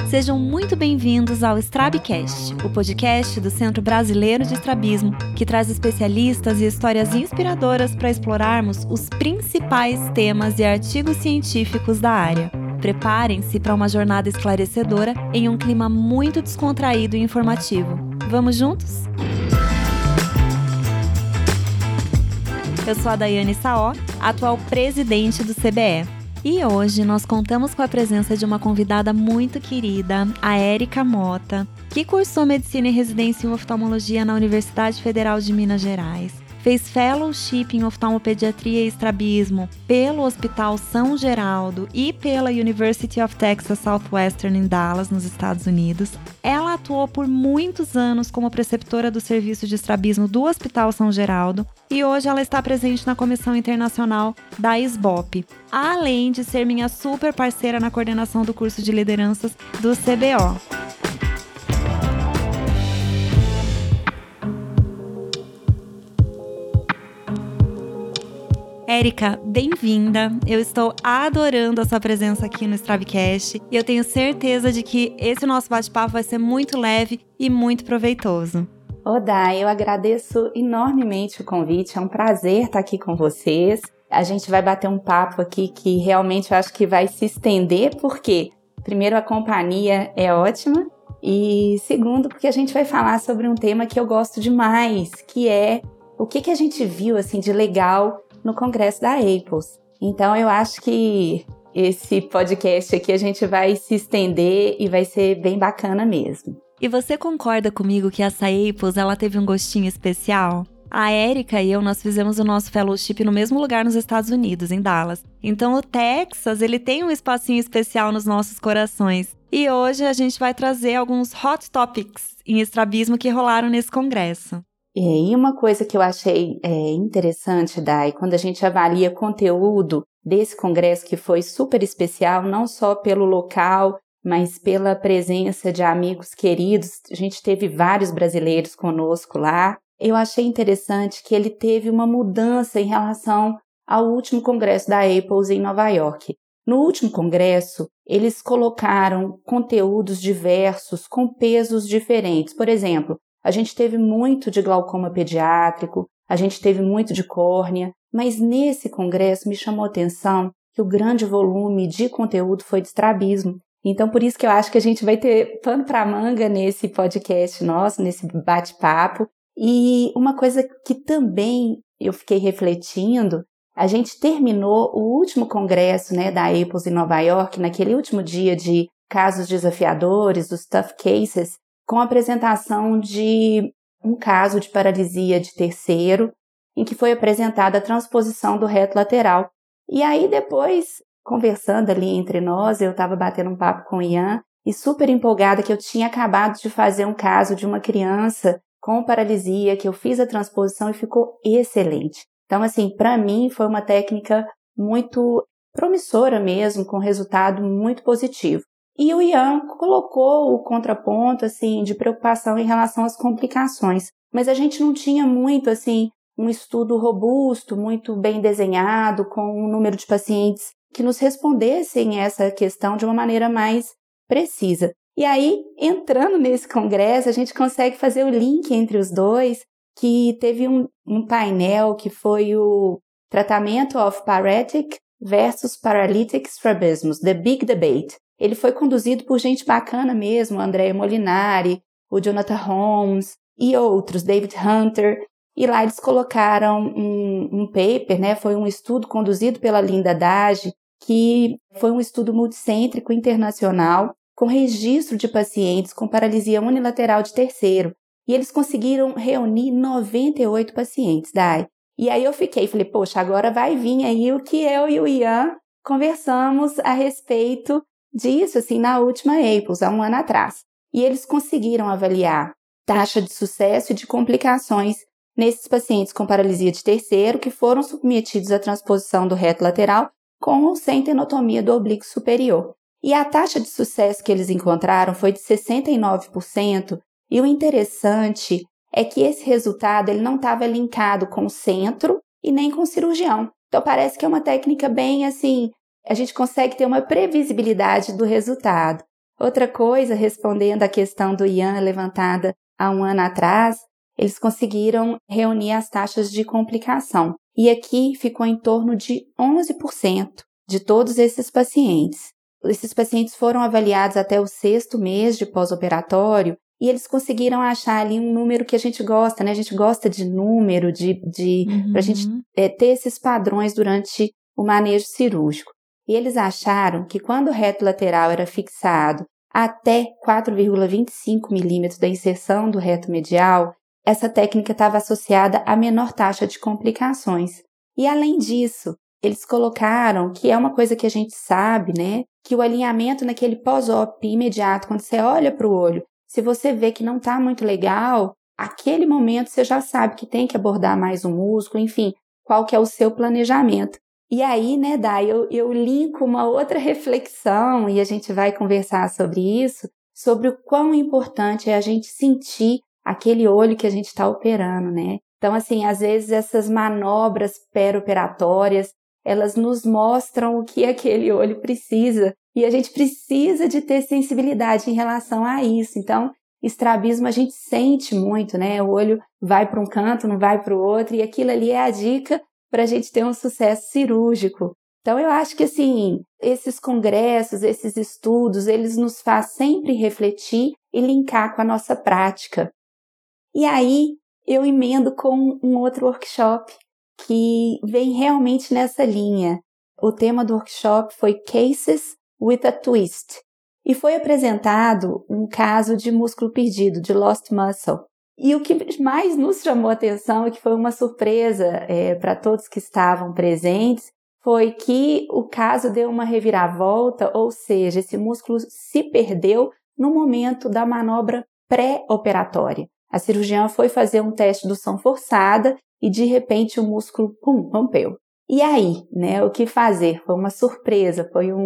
Sejam muito bem-vindos ao Strabcast, o podcast do Centro Brasileiro de Estrabismo, que traz especialistas e histórias inspiradoras para explorarmos os principais temas e artigos científicos da área. Preparem-se para uma jornada esclarecedora em um clima muito descontraído e informativo. Vamos juntos? Eu sou a Daiane Saó, atual presidente do CBE. E hoje nós contamos com a presença de uma convidada muito querida, a Érica Mota, que cursou Medicina e Residência em Oftalmologia na Universidade Federal de Minas Gerais. Fez Fellowship em Oftalmopediatria e Estrabismo pelo Hospital São Geraldo e pela University of Texas Southwestern em Dallas, nos Estados Unidos. Ela atuou por muitos anos como preceptora do Serviço de Estrabismo do Hospital São Geraldo e hoje ela está presente na Comissão Internacional da SBOP, além de ser minha super parceira na coordenação do curso de lideranças do CBO. Érica, bem-vinda! Eu estou adorando a sua presença aqui no Strabcast e eu tenho certeza de que esse nosso bate-papo vai ser muito leve e muito proveitoso. Dai, eu agradeço enormemente o convite, é um prazer estar aqui com vocês. A gente vai bater um papo aqui que realmente eu acho que vai se estender, porque, primeiro, a companhia é ótima e, segundo, porque a gente vai falar sobre um tema que eu gosto demais, que é o que a gente viu assim, de legal no congresso da APOS. Então eu acho que esse podcast aqui a gente vai se estender e vai ser bem bacana mesmo. E você concorda comigo que essa APOS, ela teve um gostinho especial? A Érica e eu, nós fizemos o nosso fellowship no mesmo lugar nos Estados Unidos, em Dallas. Então o Texas, ele tem um espacinho especial nos nossos corações. E hoje a gente vai trazer alguns hot topics em estrabismo que rolaram nesse congresso. E uma coisa que eu achei interessante, Dai, quando a gente avalia conteúdo desse congresso que foi super especial, não só pelo local, mas pela presença de amigos queridos, a gente teve vários brasileiros conosco lá. Eu achei interessante que ele teve uma mudança em relação ao último congresso da APOS em Nova York. No último congresso, eles colocaram conteúdos diversos com pesos diferentes. Por exemplo, a gente teve muito de glaucoma pediátrico, a gente teve muito de córnea, mas nesse congresso me chamou a atenção que o grande volume de conteúdo foi de estrabismo. Então, por isso que eu acho que a gente vai ter pano para manga nesse podcast nosso, nesse bate-papo. E uma coisa que também eu fiquei refletindo, a gente terminou o último congresso, da APOS em Nova York, naquele último dia de casos desafiadores, dos tough cases, com a apresentação de um caso de paralisia de terceiro, em que foi apresentada a transposição do reto lateral. E aí depois, conversando ali entre nós, eu estava batendo um papo com o Ian, e super empolgada que eu tinha acabado de fazer um caso de uma criança com paralisia, que eu fiz a transposição e ficou excelente. Então, assim, para mim foi uma técnica muito promissora mesmo, com resultado muito positivo. E o Ian colocou o contraponto, assim, de preocupação em relação às complicações. Mas a gente não tinha muito, assim, um estudo robusto, muito bem desenhado, com um número de pacientes que nos respondessem essa questão de uma maneira mais precisa. E aí, entrando nesse congresso, a gente consegue fazer o link entre os dois, que teve um painel que foi o tratamento of paretic versus paralytic strabismus, The Big Debate. Ele foi conduzido por gente bacana mesmo, o Andrea Molinari, o Jonathan Holmes e outros, David Hunter. E lá eles colocaram um paper, foi um estudo conduzido pela Linda Dage, que foi um estudo multicêntrico internacional com registro de pacientes com paralisia unilateral de terceiro. E eles conseguiram reunir 98 pacientes, Dai. E aí eu falei, poxa, agora vai vir aí o que eu e o Ian conversamos a respeito disso, assim, na última APOS, há um ano atrás. E eles conseguiram avaliar taxa de sucesso e de complicações nesses pacientes com paralisia de terceiro que foram submetidos à transposição do reto lateral com ou sem tenotomia do oblíquo superior. E a taxa de sucesso que eles encontraram foi de 69%, e o interessante é que esse resultado ele não estava linkado com o centro e nem com o cirurgião. Então parece que é uma técnica bem assim, a gente consegue ter uma previsibilidade do resultado. Outra coisa, respondendo à questão do Ian levantada há um ano atrás, eles conseguiram reunir as taxas de complicação. E aqui ficou em torno de 11% de todos esses pacientes. Esses pacientes foram avaliados até o 6º mês de pós-operatório e eles conseguiram achar ali um número que a gente gosta, né? A gente gosta de número, pra gente ter esses padrões durante o manejo cirúrgico. E eles acharam que quando o reto lateral era fixado até 4,25 milímetros da inserção do reto medial, essa técnica estava associada a menor taxa de complicações. E além disso, eles colocaram que é uma coisa que a gente sabe, né? Que o alinhamento naquele pós-op imediato, quando você olha para o olho, se você vê que não está muito legal, aquele momento você já sabe que tem que abordar mais o músculo, enfim, qual que é o seu planejamento. E aí, né, Dai, eu linko uma outra reflexão e a gente vai conversar sobre isso, sobre o quão importante é a gente sentir aquele olho que a gente está operando, né? Então, assim, às vezes essas manobras pré-operatórias, elas nos mostram o que aquele olho precisa e a gente precisa de ter sensibilidade em relação a isso. Então, estrabismo a gente sente muito, né? O olho vai para um canto, não vai para o outro e aquilo ali é a dica para a gente ter um sucesso cirúrgico. Então, eu acho que, assim, esses congressos, esses estudos, eles nos fazem sempre refletir e linkar com a nossa prática. E aí, eu emendo com um outro workshop que vem realmente nessa linha. O tema do workshop foi Cases with a Twist. E foi apresentado um caso de músculo perdido, de lost muscle. E o que mais nos chamou a atenção e que foi uma surpresa para todos que estavam presentes, foi que o caso deu uma reviravolta, ou seja, esse músculo se perdeu no momento da manobra pré-operatória. A cirurgiã foi fazer um teste de indução forçada e, de repente, o músculo, rompeu. E aí, né, o que fazer? Foi uma surpresa,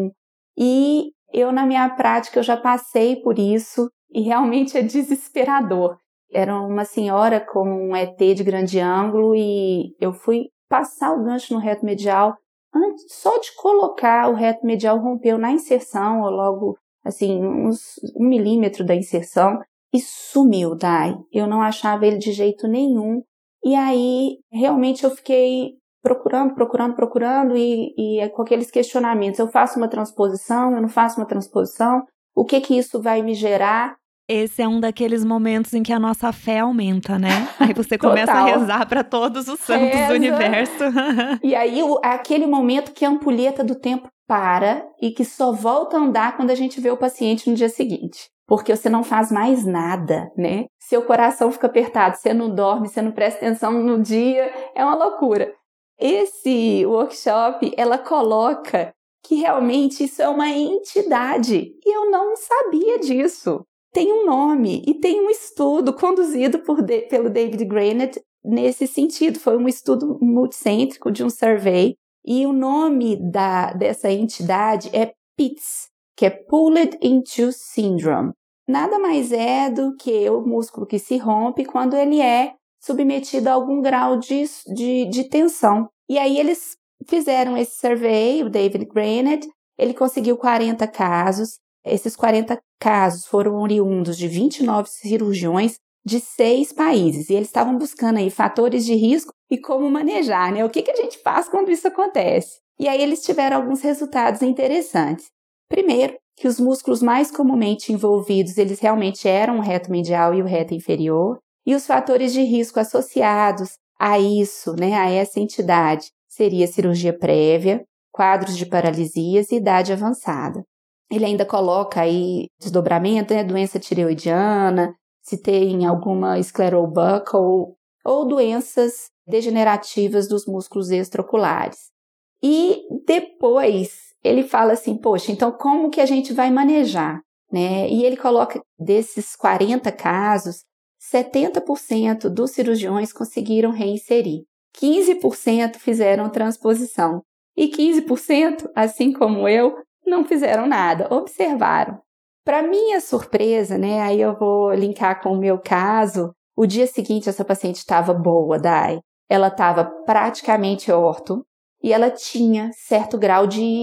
E eu, na minha prática, eu já passei por isso e realmente é desesperador. Era uma senhora com um ET de grande ângulo e eu fui passar o gancho no reto medial. Só de colocar o reto medial rompeu na inserção, ou logo, assim, uns 1 milímetro da inserção. E sumiu, Dai. Eu não achava ele de jeito nenhum. E aí, realmente, eu fiquei procurando e com aqueles questionamentos. Eu faço uma transposição? Eu não faço uma transposição? O que isso vai me gerar? Esse é um daqueles momentos em que a nossa fé aumenta, né? Aí você começa a rezar para todos os santos do universo. E aí, aquele momento que a ampulheta do tempo para e que só volta a andar quando a gente vê o paciente no dia seguinte. Porque você não faz mais nada, né? Seu coração fica apertado, você não dorme, você não presta atenção no dia, é uma loucura. Esse workshop, ela coloca que realmente isso é uma entidade. E eu não sabia disso. Tem um nome e tem um estudo conduzido pelo David Grainett nesse sentido. Foi um estudo multicêntrico de um survey. E o nome dessa entidade é PITS, que é Pulled Into Syndrome. Nada mais é do que o músculo que se rompe quando ele é submetido a algum grau de tensão. E aí eles fizeram esse survey, o David Grainett, ele conseguiu 40 casos. Esses 40 casos foram oriundos de 29 cirurgiões de 6 países. E eles estavam buscando aí fatores de risco e como manejar, né? O que a gente faz quando isso acontece? E aí eles tiveram alguns resultados interessantes. Primeiro, que os músculos mais comumente envolvidos, eles realmente eram o reto medial e o reto inferior. E os fatores de risco associados a isso, né, a essa entidade, seria cirurgia prévia, quadros de paralisias e idade avançada. Ele ainda coloca aí desdobramento, né, doença tireoidiana, se tem alguma esclerobuckle ou doenças degenerativas dos músculos extraoculares. E depois ele fala assim, poxa, então como que a gente vai manejar, né? E ele coloca desses 40 casos, 70% dos cirurgiões conseguiram reinserir, 15% fizeram transposição e 15%, assim como eu, não fizeram nada, observaram. Para minha surpresa, né, aí eu vou linkar com o meu caso, o dia seguinte essa paciente estava boa, Dai. Ela estava praticamente orto e ela tinha certo grau de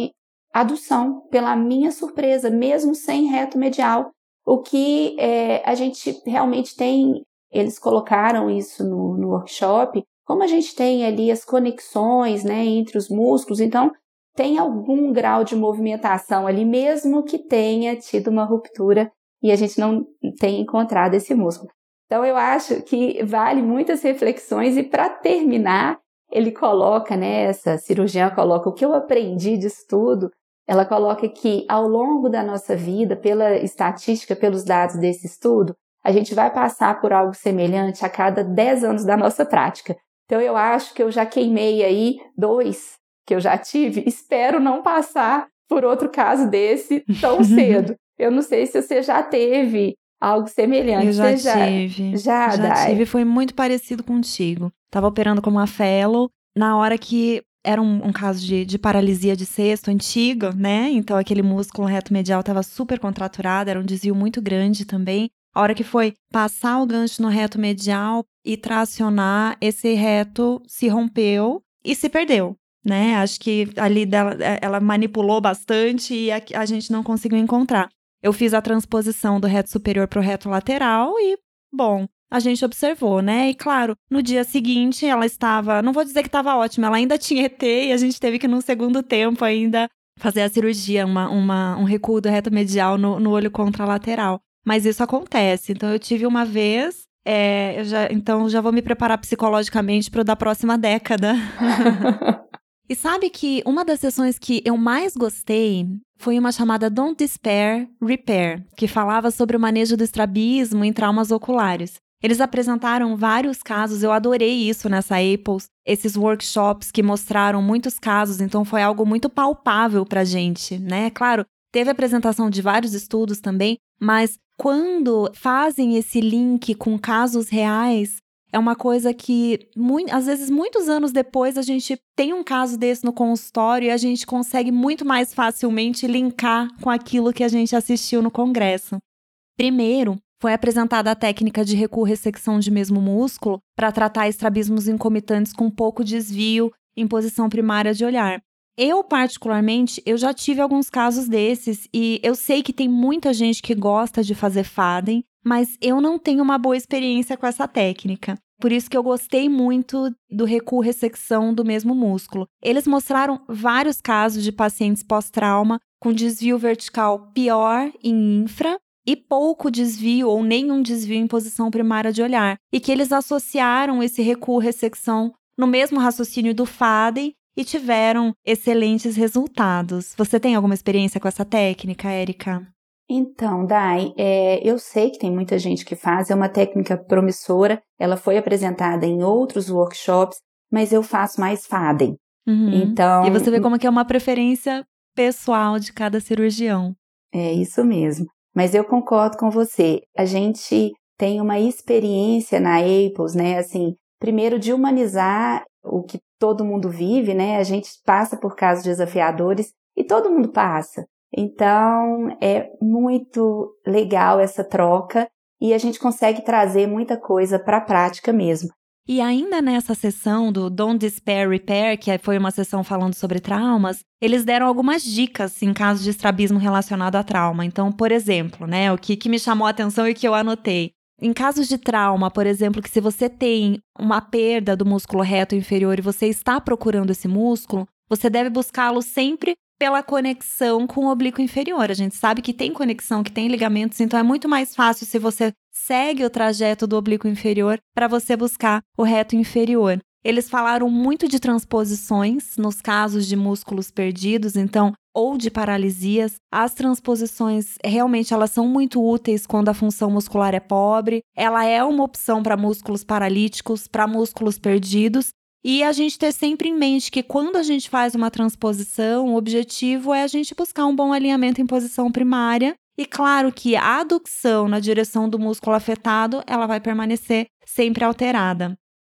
adução, pela minha surpresa, mesmo sem reto medial. O que a gente realmente tem, eles colocaram isso no workshop, como a gente tem ali as conexões, né, entre os músculos, então tem algum grau de movimentação ali, mesmo que tenha tido uma ruptura e a gente não tenha encontrado esse músculo. Então eu acho que vale muitas reflexões e para terminar, ele coloca, né, essa cirurgiã coloca o que eu aprendi disso tudo, ela coloca que ao longo da nossa vida, pela estatística, pelos dados desse estudo, a gente vai passar por algo semelhante a cada 10 anos da nossa prática. Então eu acho que eu já queimei aí 2 que eu já tive, espero não passar por outro caso desse tão cedo. Eu não sei se você já teve algo semelhante. Eu já tive. Já tive, foi muito parecido contigo. Tava operando como uma fellow, na hora que era um caso de paralisia de cesto antiga, né? Então aquele músculo reto medial tava super contraturado, era um desvio muito grande também. A hora que foi passar o gancho no reto medial e tracionar, esse reto se rompeu e se perdeu, né? Acho que ali ela manipulou bastante e a gente não conseguiu encontrar. Eu fiz a transposição do reto superior para o reto lateral e, bom, a gente observou, né? E claro, no dia seguinte ela estava, não vou dizer que estava ótima, ela ainda tinha ET e a gente teve que no segundo tempo ainda fazer a cirurgia, um recuo do reto medial no olho contralateral. Mas isso acontece, então eu tive uma vez, então já vou me preparar psicologicamente para o da próxima década. E sabe que uma das sessões que eu mais gostei foi uma chamada Don't Despair, Repair, que falava sobre o manejo do estrabismo em traumas oculares. Eles apresentaram vários casos, eu adorei isso nessa APOS, esses workshops que mostraram muitos casos, então foi algo muito palpável pra gente, né? Claro, teve apresentação de vários estudos também, mas quando fazem esse link com casos reais, é uma coisa que, às vezes, muitos anos depois, a gente tem um caso desse no consultório e a gente consegue muito mais facilmente linkar com aquilo que a gente assistiu no congresso. Primeiro, foi apresentada a técnica de recuo-ressecção de mesmo músculo para tratar estrabismos incomitantes com pouco desvio em posição primária de olhar. Eu, particularmente, eu já tive alguns casos desses e eu sei que tem muita gente que gosta de fazer Faden, mas eu não tenho uma boa experiência com essa técnica. Por isso que eu gostei muito do recuo-ressecção do mesmo músculo. Eles mostraram vários casos de pacientes pós-trauma com desvio vertical pior em infra e pouco desvio ou nenhum desvio em posição primária de olhar. E que eles associaram esse recuo-ressecção no mesmo raciocínio do Faden e tiveram excelentes resultados. Você tem alguma experiência com essa técnica, Érica? Então, Dai, eu sei que tem muita gente que faz, é uma técnica promissora, ela foi apresentada em outros workshops, mas eu faço mais Faden. Então, e você vê como que é uma preferência pessoal de cada cirurgião. É isso mesmo. Mas eu concordo com você. A gente tem uma experiência na APOS, né? Assim, primeiro de humanizar o que todo mundo vive, né? A gente passa por casos desafiadores e todo mundo passa. Então, é muito legal essa troca e a gente consegue trazer muita coisa para a prática mesmo. E ainda nessa sessão do Don't Despair, Repair, que foi uma sessão falando sobre traumas, eles deram algumas dicas em casos de estrabismo relacionado a trauma. Então, por exemplo, né, o que me chamou a atenção e que eu anotei. Em casos de trauma, por exemplo, que se você tem uma perda do músculo reto inferior e você está procurando esse músculo, você deve buscá-lo sempre pela conexão com o oblíquo inferior. A gente sabe que tem conexão, que tem ligamentos, então é muito mais fácil se você segue o trajeto do oblíquo inferior para você buscar o reto inferior. Eles falaram muito de transposições nos casos de músculos perdidos, então, ou de paralisias. As transposições, realmente, elas são muito úteis quando a função muscular é pobre. Ela é uma opção para músculos paralíticos, para músculos perdidos. E a gente ter sempre em mente que quando a gente faz uma transposição, o objetivo é a gente buscar um bom alinhamento em posição primária. E claro que a adução na direção do músculo afetado, ela vai permanecer sempre alterada.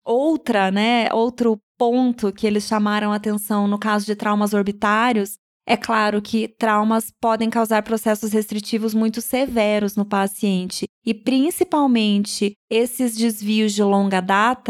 Outro ponto que eles chamaram a atenção no caso de traumas orbitários, é claro que traumas podem causar processos restritivos muito severos no paciente. E principalmente esses desvios de longa data,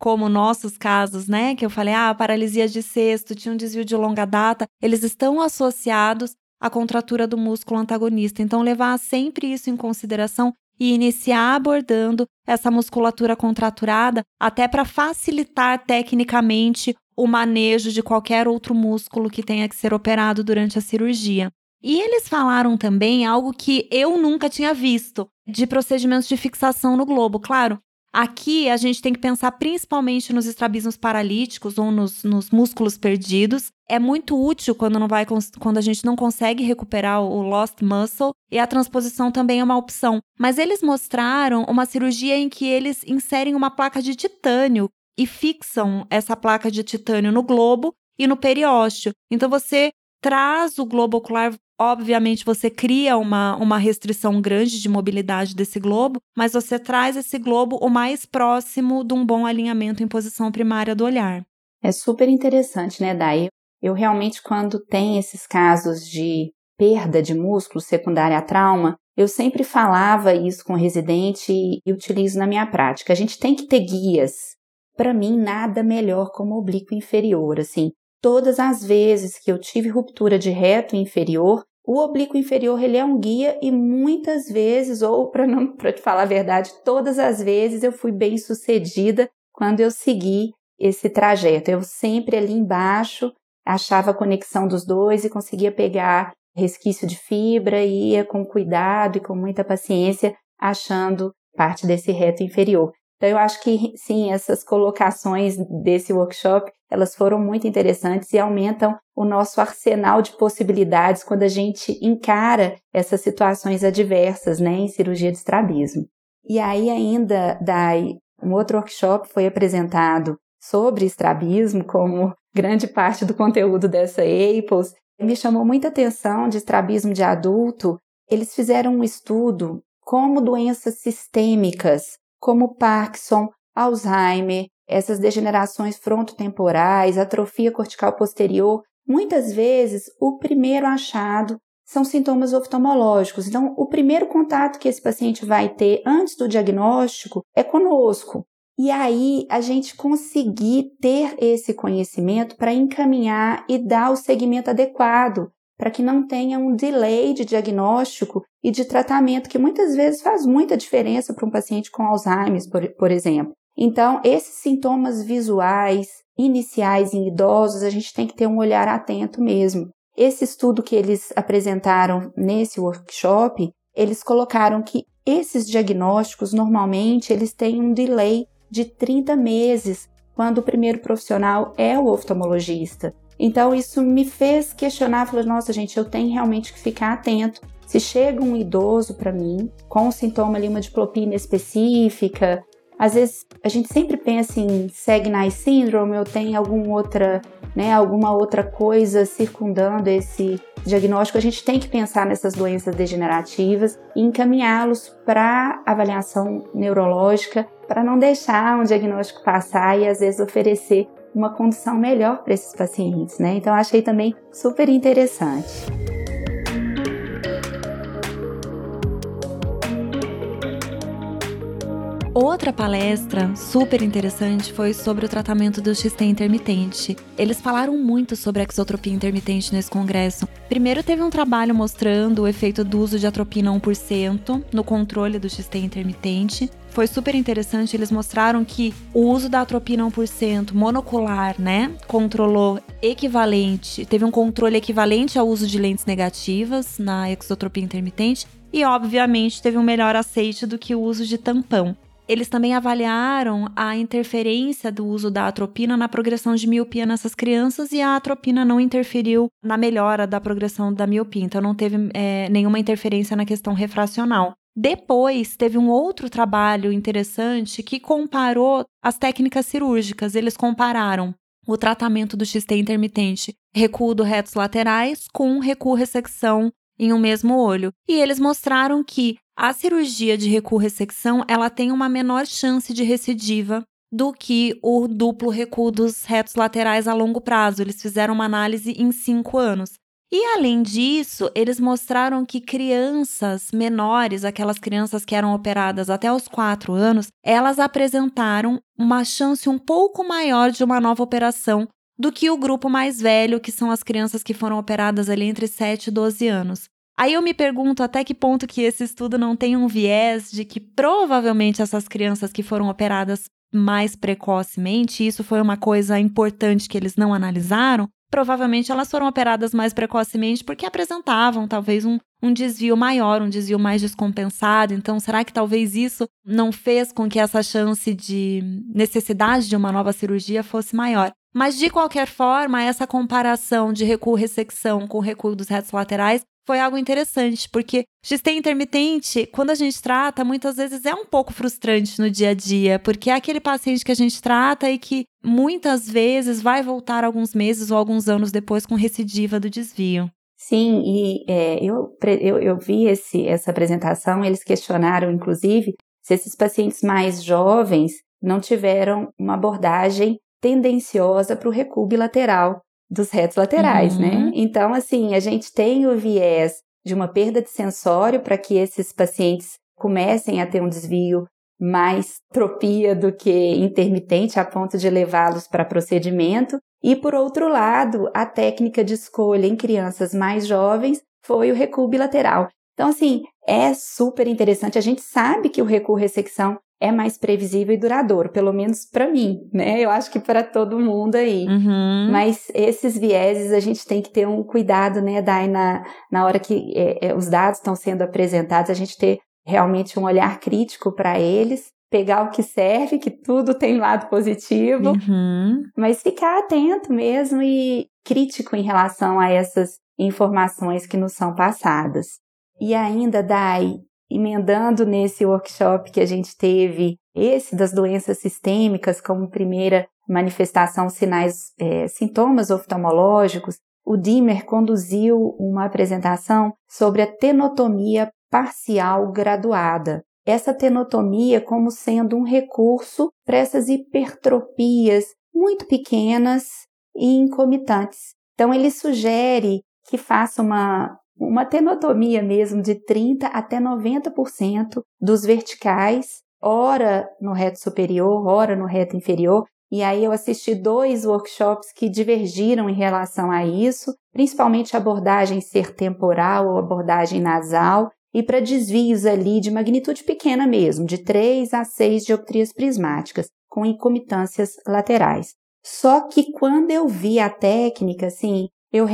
como nossos casos, né? Que eu falei, paralisia de cesto, tinha um desvio de longa data, eles estão associados à contratura do músculo antagonista. Então, levar sempre isso em consideração e iniciar abordando essa musculatura contraturada, até para facilitar tecnicamente o manejo de qualquer outro músculo que tenha que ser operado durante a cirurgia. E eles falaram também algo que eu nunca tinha visto, de procedimentos de fixação no globo. Claro, aqui a gente tem que pensar principalmente nos estrabismos paralíticos ou nos músculos perdidos. É muito útil quando a gente não consegue recuperar o lost muscle, e a transposição também é uma opção. Mas eles mostraram uma cirurgia em que eles inserem uma placa de titânio e fixam essa placa de titânio no globo e no periósteo. Então você traz o globo ocular. Obviamente, você cria uma restrição grande de mobilidade desse globo, mas você traz esse globo o mais próximo de um bom alinhamento em posição primária do olhar. É super interessante, né, Day? Eu realmente, quando tem esses casos de perda de músculo secundária a trauma, eu sempre falava isso com o residente e utilizo na minha prática. A gente tem que ter guias. Para mim, nada melhor como oblíquo inferior, assim. Todas as vezes que eu tive ruptura de reto inferior, o oblíquo inferior ele é um guia e muitas vezes, ou para te falar a verdade, todas as vezes eu fui bem sucedida quando eu segui esse trajeto. Eu sempre ali embaixo achava a conexão dos dois e conseguia pegar resquício de fibra e ia com cuidado e com muita paciência achando parte desse reto inferior. Então, eu acho que, sim, essas colocações desse workshop, elas foram muito interessantes e aumentam o nosso arsenal de possibilidades quando a gente encara essas situações adversas, né, em cirurgia de estrabismo. E aí, ainda, um outro workshop foi apresentado sobre estrabismo, como grande parte do conteúdo dessa APOS. Me chamou muita atenção de estrabismo de adulto. Eles fizeram um estudo como doenças sistêmicas, como Parkinson, Alzheimer, essas degenerações frontotemporais, atrofia cortical posterior, muitas vezes o primeiro achado são sintomas oftalmológicos. Então, o primeiro contato que esse paciente vai ter antes do diagnóstico é conosco. E aí, a gente conseguir ter esse conhecimento para encaminhar e dar o segmento adequado, para que não tenha um delay de diagnóstico e de tratamento, que muitas vezes faz muita diferença para um paciente com Alzheimer, por exemplo. Então, esses sintomas visuais iniciais em idosos, a gente tem que ter um olhar atento mesmo. Esse estudo que eles apresentaram nesse workshop, eles colocaram que esses diagnósticos, normalmente, eles têm um delay de 30 meses, quando o primeiro profissional é o oftalmologista. Então, isso me fez questionar, falei, nossa, gente, eu tenho realmente que ficar atento. Se chega um idoso para mim, com um sintoma ali, uma diplopia inespecífica, às vezes a gente sempre pensa em Segni Syndrome ou tem alguma outra coisa circundando esse diagnóstico. A gente tem que pensar nessas doenças degenerativas e encaminhá-los para avaliação neurológica, para não deixar um diagnóstico passar e às vezes oferecer uma condição melhor para esses pacientes, né? Então, achei também super interessante. Outra palestra super interessante foi sobre o tratamento do XT intermitente. Eles falaram muito sobre a exotropia intermitente nesse congresso. Primeiro teve um trabalho mostrando o efeito do uso de atropina 1% no controle do XT intermitente. Foi super interessante, eles mostraram que o uso da atropina 1% monocular, né, teve um controle equivalente ao uso de lentes negativas na exotropia intermitente e, obviamente, teve um melhor aceite do que o uso de tampão. Eles também avaliaram a interferência do uso da atropina na progressão de miopia nessas crianças e a atropina não interferiu na melhora da progressão da miopia, então não teve nenhuma interferência na questão refracional. Depois, teve um outro trabalho interessante que comparou as técnicas cirúrgicas. Eles compararam o tratamento do XT intermitente, recuo do retos laterais, com recuo-ressecção em um mesmo olho. E eles mostraram que a cirurgia de recuo-ressecção, ela tem uma menor chance de recidiva do que o duplo recuo dos retos laterais a longo prazo. Eles fizeram uma análise em 5 anos. E além disso, eles mostraram que crianças menores, aquelas crianças que eram operadas até os 4 anos, elas apresentaram uma chance um pouco maior de uma nova operação do que o grupo mais velho, que são as crianças que foram operadas ali entre 7 e 12 anos. Aí eu me pergunto até que ponto que esse estudo não tem um viés de que provavelmente essas crianças que foram operadas mais precocemente, isso foi uma coisa importante que eles não analisaram, provavelmente elas foram operadas mais precocemente porque apresentavam talvez um desvio maior, um desvio mais descompensado. Então, será que talvez isso não fez com que essa chance de necessidade de uma nova cirurgia fosse maior? Mas, de qualquer forma, essa comparação de recuo-ressecção com o recuo dos retos laterais foi algo interessante, porque XT intermitente, quando a gente trata, muitas vezes é um pouco frustrante no dia a dia, porque é aquele paciente que a gente trata e que muitas vezes vai voltar alguns meses ou alguns anos depois com recidiva do desvio. Sim, e eu vi essa apresentação, eles questionaram, inclusive, se esses pacientes mais jovens não tiveram uma abordagem tendenciosa para o recuo bilateral dos retos laterais, né? Então, assim, a gente tem o viés de uma perda de sensório para que esses pacientes comecem a ter um desvio mais tropia do que intermitente, a ponto de levá-los para procedimento. E, por outro lado, a técnica de escolha em crianças mais jovens foi o recuo bilateral. Então, assim, é super interessante. A gente sabe que o recuo-ressecção é mais previsível e duradouro, pelo menos para mim, né? Eu acho que para todo mundo aí. Mas esses vieses a gente tem que ter um cuidado, né, Dai, na hora que os dados estão sendo apresentados, a gente ter realmente um olhar crítico para eles, pegar o que serve, que tudo tem lado positivo, mas ficar atento mesmo e crítico em relação a essas informações que nos são passadas. E ainda, Dai, emendando nesse workshop que a gente teve, esse das doenças sistêmicas como primeira manifestação, sintomas oftalmológicos, o Dimer conduziu uma apresentação sobre a tenotomia parcial graduada. Essa tenotomia como sendo um recurso para essas hipertropias muito pequenas e incomitantes. Então, ele sugere que faça uma tenotomia mesmo de 30% até 90% dos verticais, ora no reto superior, ora no reto inferior. E aí eu assisti 2 workshops que divergiram em relação a isso, principalmente a abordagem sertemporal ou abordagem nasal, e para desvios ali de magnitude pequena mesmo, de 3 a 6 dioptrias prismáticas, com incomitâncias laterais. Só que quando eu vi a técnica, assim,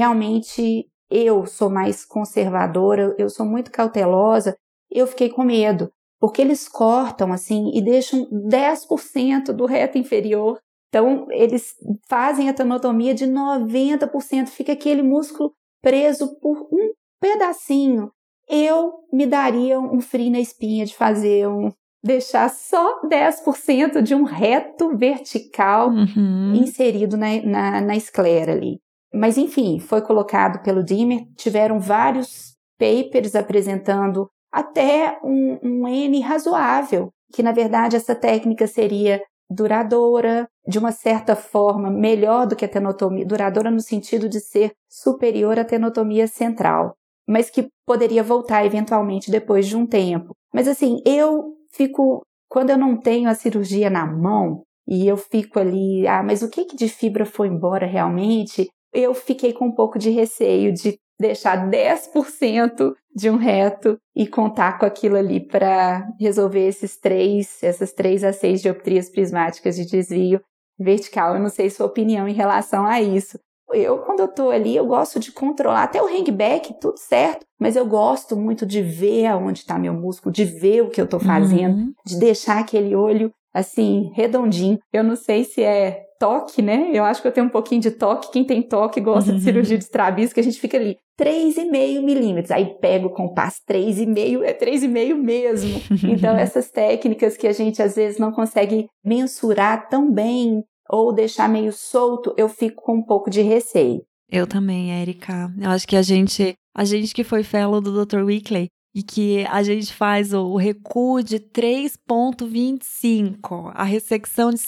eu sou mais conservadora, eu sou muito cautelosa, eu fiquei com medo, porque eles cortam assim e deixam 10% do reto inferior. Então, eles fazem a tenotomia de 90%, fica aquele músculo preso por um pedacinho. Eu me daria um frio na espinha de deixar só 10% de um reto vertical inserido na esclera ali. Mas, enfim, foi colocado pelo Dimer, tiveram vários papers apresentando até um N razoável, que, na verdade, essa técnica seria duradoura, de uma certa forma, melhor do que a tenotomia, duradoura no sentido de ser superior à tenotomia central, mas que poderia voltar eventualmente depois de um tempo. Mas, assim, quando eu não tenho a cirurgia na mão, e eu fico ali, mas o que de fibra foi embora realmente? Eu fiquei com um pouco de receio de deixar 10% de um reto e contar com aquilo ali para resolver essas 3 a 6 dioptrias prismáticas de desvio vertical. Eu não sei sua opinião em relação a isso. Quando eu tô ali, eu gosto de controlar, até o hangback, tudo certo, mas eu gosto muito de ver aonde está meu músculo, de ver o que eu tô fazendo, de deixar aquele olho, assim, redondinho. Eu não sei se é toque, né? Eu acho que eu tenho um pouquinho de toque. Quem tem toque gosta de cirurgia de estrabismo, que a gente fica ali, 3,5 milímetros. Aí pega o compasso, 3,5, é 3,5 mesmo. Então, essas técnicas que a gente, às vezes, não consegue mensurar tão bem ou deixar meio solto, eu fico com um pouco de receio. Eu também, Érica. Eu acho que a gente que foi fellow do Dr. Weekly, e que a gente faz o recuo de 3,25, a ressecção de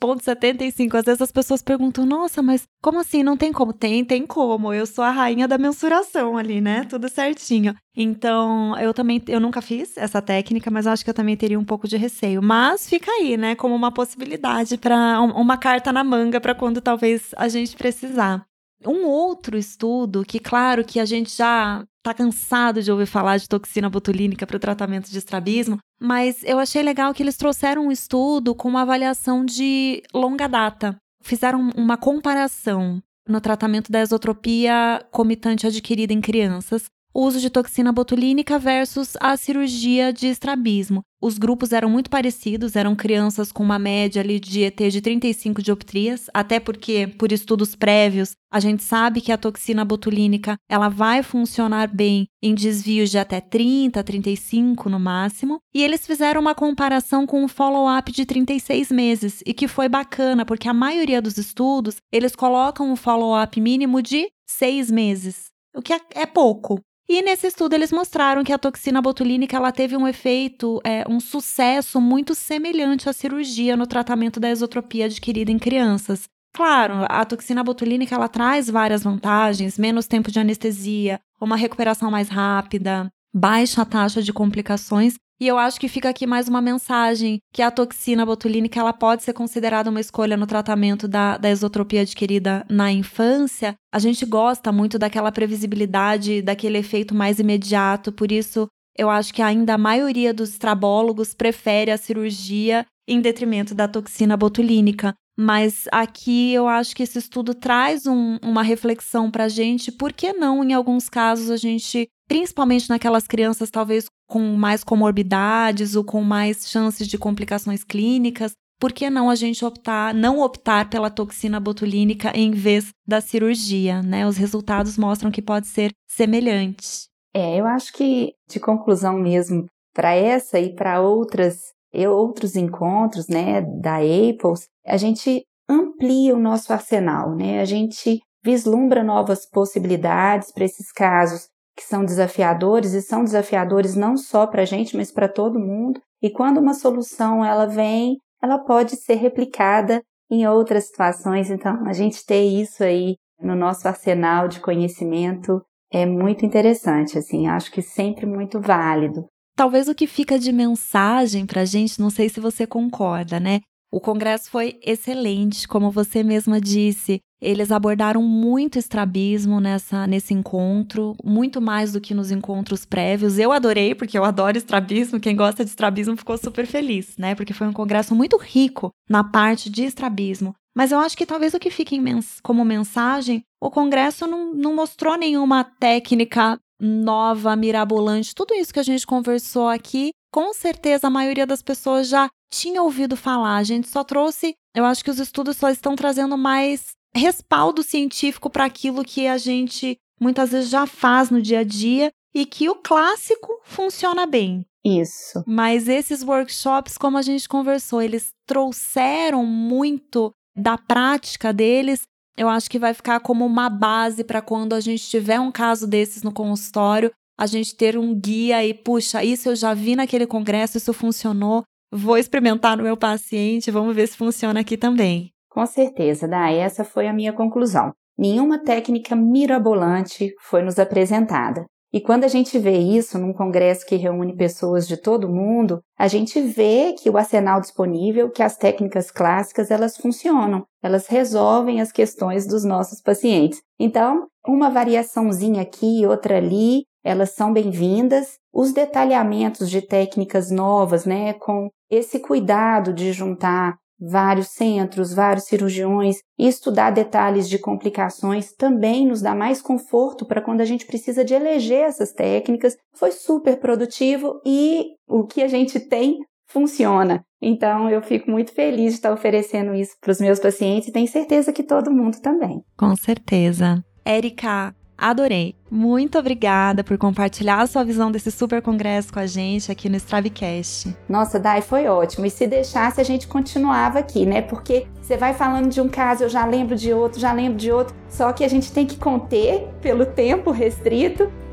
7,75. Às vezes as pessoas perguntam, nossa, mas como assim? Não tem como? Tem como. Eu sou a rainha da mensuração ali, né? Tudo certinho. Então, eu nunca fiz essa técnica, mas acho que eu também teria um pouco de receio. Mas fica aí, né? Como uma possibilidade para uma carta na manga para quando talvez a gente precisar. Um outro estudo que, claro, que a gente já tá cansado de ouvir falar de toxina botulínica para o tratamento de estrabismo, mas eu achei legal que eles trouxeram um estudo com uma avaliação de longa data. Fizeram uma comparação no tratamento da esotropia comitante adquirida em crianças, o uso de toxina botulínica versus a cirurgia de estrabismo. Os grupos eram muito parecidos, eram crianças com uma média ali de ET de 35 dioptrias, até porque, por estudos prévios, a gente sabe que a toxina botulínica ela vai funcionar bem em desvios de até 30, 35 no máximo. E eles fizeram uma comparação com um follow-up de 36 meses, e que foi bacana, porque a maioria dos estudos, eles colocam um follow-up mínimo de 6 meses, o que é pouco. E nesse estudo eles mostraram que a toxina botulínica ela teve um efeito, um sucesso muito semelhante à cirurgia no tratamento da esotropia adquirida em crianças. Claro, a toxina botulínica ela traz várias vantagens, menos tempo de anestesia, uma recuperação mais rápida, baixa taxa de complicações. E eu acho que fica aqui mais uma mensagem que a toxina botulínica ela pode ser considerada uma escolha no tratamento da esotropia adquirida na infância. A gente gosta muito daquela previsibilidade, daquele efeito mais imediato, por isso eu acho que ainda a maioria dos estrabólogos prefere a cirurgia em detrimento da toxina botulínica. Mas aqui eu acho que esse estudo traz uma reflexão para a gente, por que não, em alguns casos, a gente, principalmente naquelas crianças talvez com mais comorbidades ou com mais chances de complicações clínicas, por que não a gente não optar pela toxina botulínica em vez da cirurgia, né? Os resultados mostram que pode ser semelhante. Eu acho que, de conclusão mesmo, para essa e para outros encontros, né, da APOS, a gente amplia o nosso arsenal, né? A gente vislumbra novas possibilidades para esses casos que são desafiadores, e são desafiadores não só para a gente, mas para todo mundo. E quando uma solução ela vem, ela pode ser replicada em outras situações. Então, a gente ter isso aí no nosso arsenal de conhecimento é muito interessante, assim, acho que sempre muito válido. Talvez o que fica de mensagem para a gente, não sei se você concorda, né? O congresso foi excelente, como você mesma disse. Eles abordaram muito estrabismo nesse encontro, muito mais do que nos encontros prévios. Eu adorei, porque eu adoro estrabismo. Quem gosta de estrabismo ficou super feliz, né? Porque foi um congresso muito rico na parte de estrabismo. Mas eu acho que talvez o que fique como mensagem, o congresso não mostrou nenhuma técnica nova, mirabolante. Tudo isso que a gente conversou aqui, com certeza a maioria das pessoas já tinha ouvido falar. A gente só trouxe, eu acho que os estudos só estão trazendo mais respaldo científico para aquilo que a gente muitas vezes já faz no dia a dia e que o clássico funciona bem. Isso. Mas esses workshops, como a gente conversou, eles trouxeram muito da prática deles. Eu acho que vai ficar como uma base para quando a gente tiver um caso desses no consultório, a gente ter um guia e, puxa, isso eu já vi naquele congresso, isso funcionou, vou experimentar no meu paciente, vamos ver se funciona aqui também. Com certeza, Dai, essa foi a minha conclusão. Nenhuma técnica mirabolante foi nos apresentada. E quando a gente vê isso num congresso que reúne pessoas de todo mundo, a gente vê que o arsenal disponível, que as técnicas clássicas, elas funcionam. Elas resolvem as questões dos nossos pacientes. Então, uma variaçãozinha aqui, outra ali, elas são bem-vindas. Os detalhamentos de técnicas novas, né, com esse cuidado de juntar vários centros, vários cirurgiões, e estudar detalhes de complicações também nos dá mais conforto para quando a gente precisa de eleger essas técnicas. Foi super produtivo e o que a gente tem funciona. Então, eu fico muito feliz de estar oferecendo isso para os meus pacientes e tenho certeza que todo mundo também. Com certeza. Érica, adorei. Muito obrigada por compartilhar a sua visão desse super congresso com a gente aqui no Stravicast. Nossa, Dai, foi ótimo. E se deixasse, a gente continuava aqui, né? Porque você vai falando de um caso, eu já lembro de outro, só que a gente tem que conter pelo tempo restrito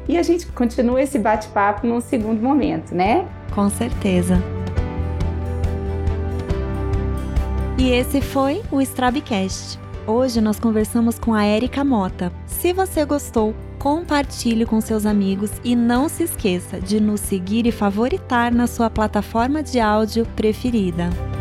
e a gente continua esse bate-papo num segundo momento, né? Com certeza. E esse foi o Strabcast. Hoje nós conversamos com a Érica Mota. Se você gostou, compartilhe com seus amigos e não se esqueça de nos seguir e favoritar na sua plataforma de áudio preferida.